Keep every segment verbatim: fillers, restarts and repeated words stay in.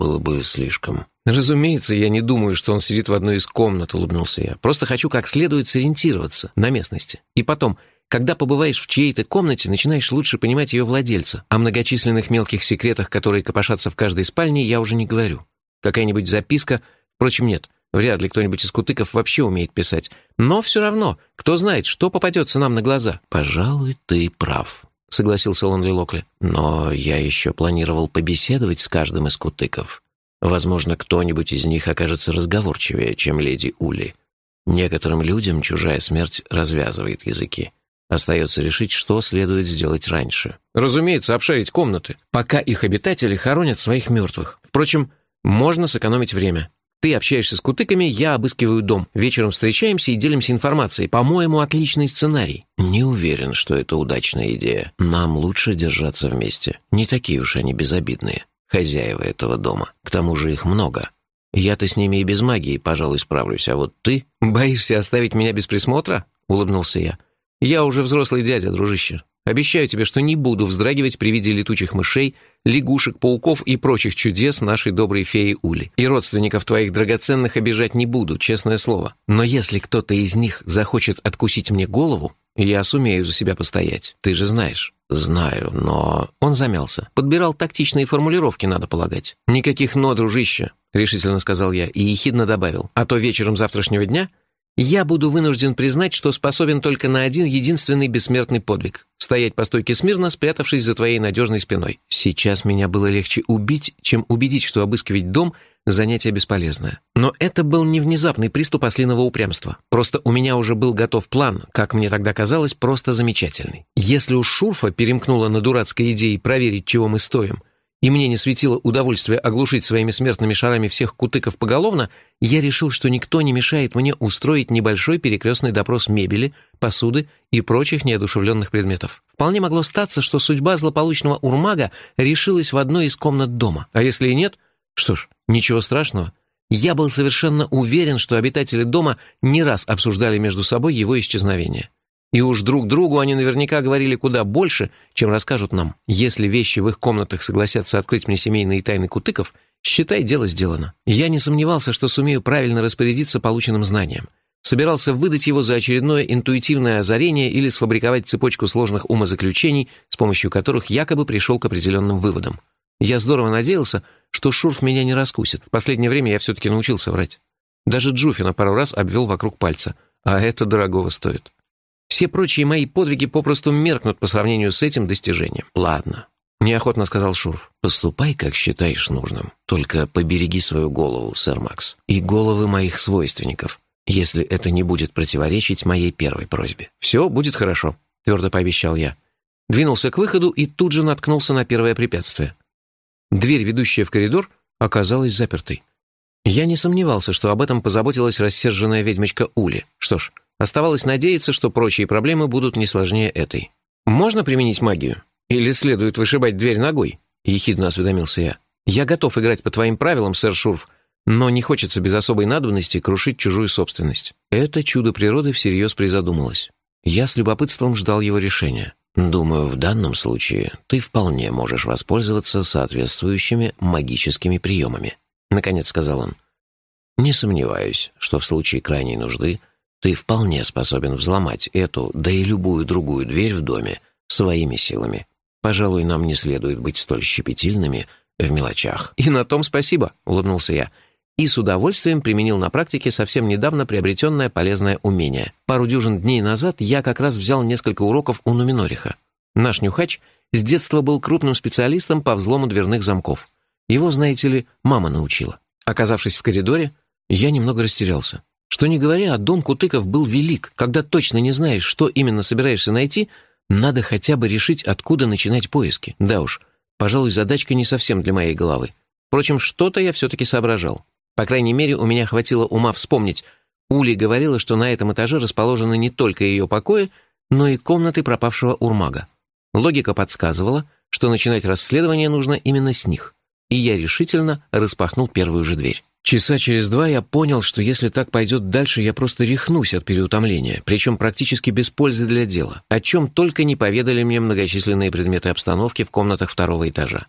было бы слишком. «Разумеется, я не думаю, что он сидит в одной из комнат», — улыбнулся я. «Просто хочу как следует сориентироваться на местности. И потом, когда побываешь в чьей-то комнате, начинаешь лучше понимать ее владельца. О многочисленных мелких секретах, которые копошатся в каждой спальне, я уже не говорю. Какая-нибудь записка... Впрочем, нет, вряд ли кто-нибудь из кутыков вообще умеет писать. Но все равно, кто знает, что попадется нам на глаза». «Пожалуй, ты прав», — согласился Лонли Локли. «Но я еще планировал побеседовать с каждым из кутыков. Возможно, кто-нибудь из них окажется разговорчивее, чем леди Ули. Некоторым людям чужая смерть развязывает языки. Остается решить, что следует сделать раньше». «Разумеется, обшарить комнаты, пока их обитатели хоронят своих мертвых. Впрочем, можно сэкономить время. Ты общаешься с кутыками, я обыскиваю дом. Вечером встречаемся и делимся информацией. По-моему, отличный сценарий». «Не уверен, что это удачная идея. Нам лучше держаться вместе. Не такие уж они безобидные, хозяева этого дома. К тому же их много. Я-то с ними и без магии, пожалуй, справлюсь, а вот ты...» «Боишься оставить меня без присмотра?» — улыбнулся я. «Я уже взрослый дядя, дружище. Обещаю тебе, что не буду вздрагивать при виде летучих мышей, лягушек, пауков и прочих чудес нашей доброй феи Ули. И родственников твоих драгоценных обижать не буду, честное слово. Но если кто-то из них захочет откусить мне голову, я сумею за себя постоять. Ты же знаешь». «Знаю, но...» Он замялся. Подбирал тактичные формулировки, надо полагать. «Никаких «но», дружище», — решительно сказал я и ехидно добавил. «А то вечером завтрашнего дня я буду вынужден признать, что способен только на один единственный бессмертный подвиг — стоять по стойке смирно, спрятавшись за твоей надежной спиной». Сейчас меня было легче убить, чем убедить, что обыскивать дом — занятие бесполезное. Но это был не внезапный приступ ослиного упрямства. Просто у меня уже был готов план, как мне тогда казалось, просто замечательный. Если уж Шурфа перемкнула на дурацкой идее проверить, чего мы стоим, и мне не светило удовольствие оглушить своими смертными шарами всех кутыков поголовно, я решил, что никто не мешает мне устроить небольшой перекрестный допрос мебели, посуды и прочих неодушевленных предметов. Вполне могло статься, что судьба злополучного Урмага решилась в одной из комнат дома. А если и нет, что ж, ничего страшного. Я был совершенно уверен, что обитатели дома не раз обсуждали между собой его исчезновение. И уж друг другу они наверняка говорили куда больше, чем расскажут нам. Если вещи в их комнатах согласятся открыть мне семейные тайны кутыков, считай, дело сделано. Я не сомневался, что сумею правильно распорядиться полученным знанием. Собирался выдать его за очередное интуитивное озарение или сфабриковать цепочку сложных умозаключений, с помощью которых якобы пришел к определенным выводам. Я здорово надеялся, что Шурф меня не раскусит. В последнее время я все-таки научился врать. Даже Джуфина пару раз обвел вокруг пальца, а это дорогого стоит. Все прочие мои подвиги попросту меркнут по сравнению с этим достижением. «Ладно», — неохотно сказал Шурф. «Поступай, как считаешь нужным. Только побереги свою голову, сэр Макс, и головы моих свойственников, если это не будет противоречить моей первой просьбе». «Все будет хорошо», — твердо пообещал я. Двинулся к выходу и тут же наткнулся на первое препятствие. Дверь, ведущая в коридор, оказалась запертой. Я не сомневался, что об этом позаботилась рассерженная ведьмочка Ули. Что ж, оставалось надеяться, что прочие проблемы будут не сложнее этой. «Можно применить магию? Или следует вышибать дверь ногой?» — ехидно осведомился я. «Я готов играть по твоим правилам, сэр Шурф, но не хочется без особой надобности крушить чужую собственность». Это чудо природы всерьез призадумалось. Я с любопытством ждал его решения. «Думаю, в данном случае ты вполне можешь воспользоваться соответствующими магическими приемами», — наконец сказал он. «Не сомневаюсь, что в случае крайней нужды ты вполне способен взломать эту, да и любую другую дверь в доме своими силами. Пожалуй, нам не следует быть столь щепетильными в мелочах». «И на том спасибо», — улыбнулся я. И с удовольствием применил на практике совсем недавно приобретенное полезное умение. Пару дюжин дней назад я как раз взял несколько уроков у Нуминориха. Наш нюхач с детства был крупным специалистом по взлому дверных замков. Его, знаете ли, мама научила. Оказавшись в коридоре, я немного растерялся. Что ни говоря, дом Кутыков был велик. Когда точно не знаешь, что именно собираешься найти, надо хотя бы решить, откуда начинать поиски. Да уж, пожалуй, задачка не совсем для моей головы. Впрочем, что-то я все-таки соображал. По крайней мере, у меня хватило ума вспомнить. Ули говорила, что на этом этаже расположены не только ее покои, но и комнаты пропавшего Урмага. Логика подсказывала, что начинать расследование нужно именно с них. И я решительно распахнул первую же дверь. Часа через два я понял, что если так пойдет дальше, я просто рехнусь от переутомления, причем практически без пользы для дела, о чем только не поведали мне многочисленные предметы обстановки в комнатах второго этажа.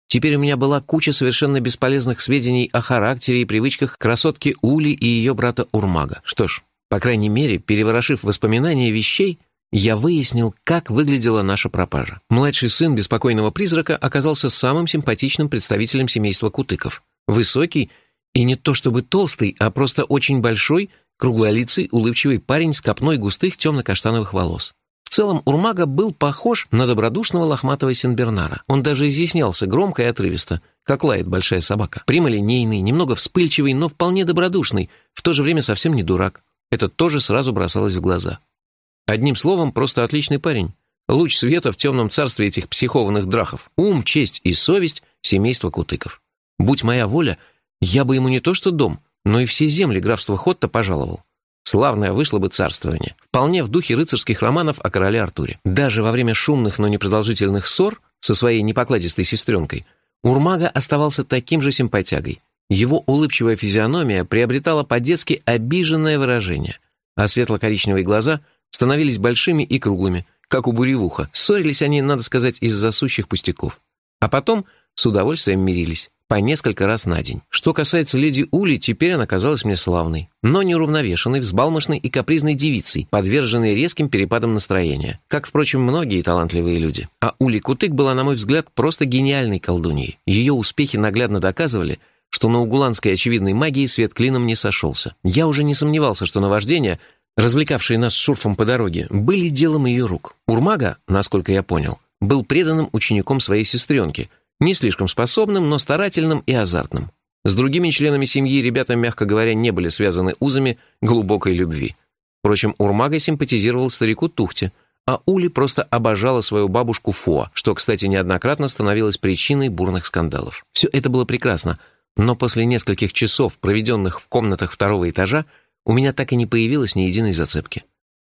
Теперь у меня была куча совершенно бесполезных сведений о характере и привычках красотки Ули и ее брата Урмага. Что ж, по крайней мере, переворошив воспоминания вещей, я выяснил, как выглядела наша пропажа. Младший сын беспокойного призрака оказался самым симпатичным представителем семейства Кутыков. Высокий и не то чтобы толстый, а просто очень большой, круглолицый, улыбчивый парень с копной густых темно-каштановых волос. В целом Урмага был похож на добродушного лохматого сенбернара. Он даже изъяснялся громко и отрывисто, как лает большая собака. Прямолинейный, немного вспыльчивый, но вполне добродушный, в то же время совсем не дурак. Это тоже сразу бросалось в глаза. Одним словом, просто отличный парень. Луч света в темном царстве этих психованных драхов. Ум, честь и совесть семейства Кутыков. Будь моя воля, я бы ему не то что дом, но и все земли графства Хотта пожаловал. Славное вышло бы царствование. Вполне в духе рыцарских романов о короле Артуре. Даже во время шумных, но непродолжительных ссор со своей непокладистой сестренкой Урмага оставался таким же симпатягой. Его улыбчивая физиономия приобретала по-детски обиженное выражение, а светло-коричневые глаза становились большими и круглыми, как у буревуха. Ссорились они, надо сказать, из-за сущих пустяков. А потом с удовольствием мирились. По несколько раз на день. Что касается леди Ули, теперь она казалась мне славной, но неуравновешенной, взбалмошной и капризной девицей, подверженной резким перепадам настроения, как, впрочем, многие талантливые люди. А Ули Кутык была, на мой взгляд, просто гениальной колдуньей. Ее успехи наглядно доказывали, что на угуланской очевидной магии свет клином не сошелся. Я уже не сомневался, что наваждения, развлекавшие нас с Шурфом по дороге, были делом ее рук. Урмага, насколько я понял, был преданным учеником своей сестренки, не слишком способным, но старательным и азартным. С другими членами семьи ребята, мягко говоря, не были связаны узами глубокой любви. Впрочем, Урмага симпатизировал старику Тухте, а Ули просто обожала свою бабушку Фоа, что, кстати, неоднократно становилось причиной бурных скандалов. Все это было прекрасно, но после нескольких часов, проведенных в комнатах второго этажа, у меня так и не появилось ни единой зацепки.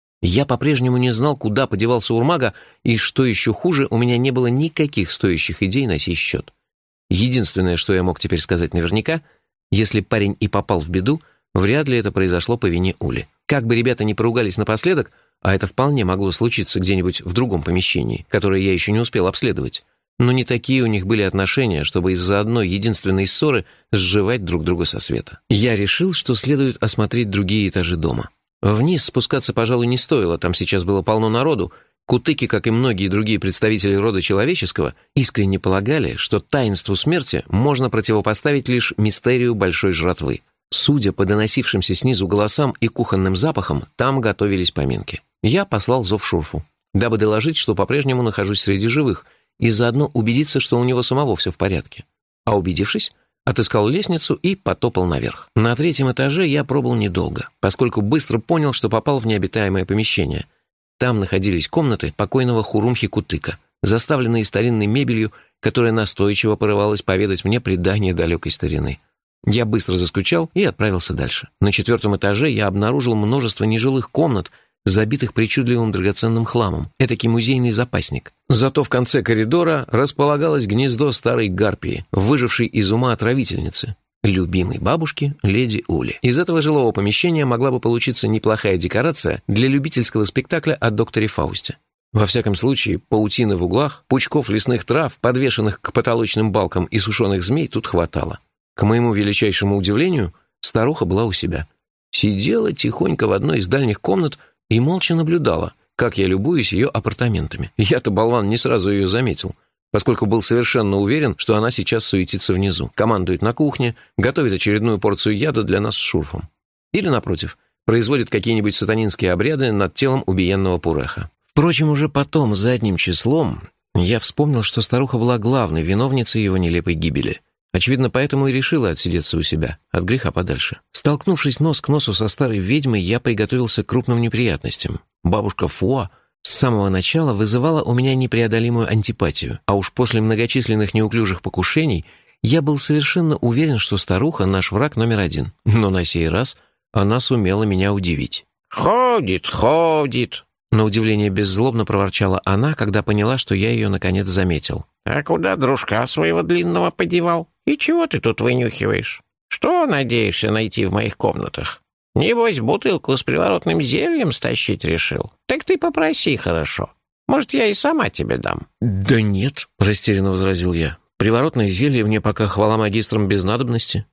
Я по-прежнему не знал, куда подевался Урмага, и, что еще хуже, у меня не было никаких стоящих идей на сей счет. Единственное, что я мог теперь сказать наверняка, если парень и попал в беду, вряд ли это произошло по вине Ули. Как бы ребята не поругались напоследок, а это вполне могло случиться где-нибудь в другом помещении, которое я еще не успел обследовать, но не такие у них были отношения, чтобы из-за одной единственной ссоры сживать друг друга со света. Я решил, что следует осмотреть другие этажи дома. Вниз спускаться, пожалуй, не стоило, там сейчас было полно народу. Кутыки, как и многие другие представители рода человеческого, искренне полагали, что таинству смерти можно противопоставить лишь мистерию большой жратвы. Судя по доносившимся снизу голосам и кухонным запахам, там готовились поминки. Я послал зов Шурфу, дабы доложить, что по-прежнему нахожусь среди живых, и заодно убедиться, что у него самого все в порядке. А убедившись, отыскал лестницу и потопал наверх. На третьем этаже я пробыл недолго, поскольку быстро понял, что попал в необитаемое помещение. Там находились комнаты покойного Хурумхи Кутыка, заставленные старинной мебелью, которая настойчиво порывалась поведать мне предание далекой старины. Я быстро заскучал и отправился дальше. На четвертом этаже я обнаружил множество нежилых комнат, забитых причудливым драгоценным хламом, этакий музейный запасник. Зато в конце коридора располагалось гнездо старой гарпии, выжившей из ума отравительницы, любимой бабушки леди Ули. Из этого жилого помещения могла бы получиться неплохая декорация для любительского спектакля о докторе Фаусте. Во всяком случае, паутины в углах, пучков лесных трав, подвешенных к потолочным балкам и сушеных змей тут хватало. К моему величайшему удивлению, старуха была у себя. Сидела тихонько в одной из дальних комнат и молча наблюдала, как я любуюсь ее апартаментами. Я-то, болван, не сразу ее заметил, поскольку был совершенно уверен, что она сейчас суетится внизу, командует на кухне, готовит очередную порцию яда для нас с Шурфом. Или, напротив, производит какие-нибудь сатанинские обряды над телом убиенного Пуреха. Впрочем, уже потом, задним числом, я вспомнил, что старуха была главной виновницей его нелепой гибели. Очевидно, поэтому и решила отсидеться у себя, от греха подальше. Столкнувшись нос к носу со старой ведьмой, я приготовился к крупным неприятностям. Бабушка Фуа с самого начала вызывала у меня непреодолимую антипатию, а уж после многочисленных неуклюжих покушений я был совершенно уверен, что старуха — наш враг номер один. Но на сей раз она сумела меня удивить. «Ходит, ходит!» На удивление беззлобно проворчала она, когда поняла, что я ее наконец заметил. «А куда дружка своего длинного подевал? И чего ты тут вынюхиваешь? Что надеешься найти в моих комнатах? Небось, бутылку с приворотным зельем стащить решил? Так ты попроси хорошо. Может, я и сама тебе дам». «Да нет», — растерянно возразил я. Приворотное зелье мне пока, хвала магистрам, без надобности.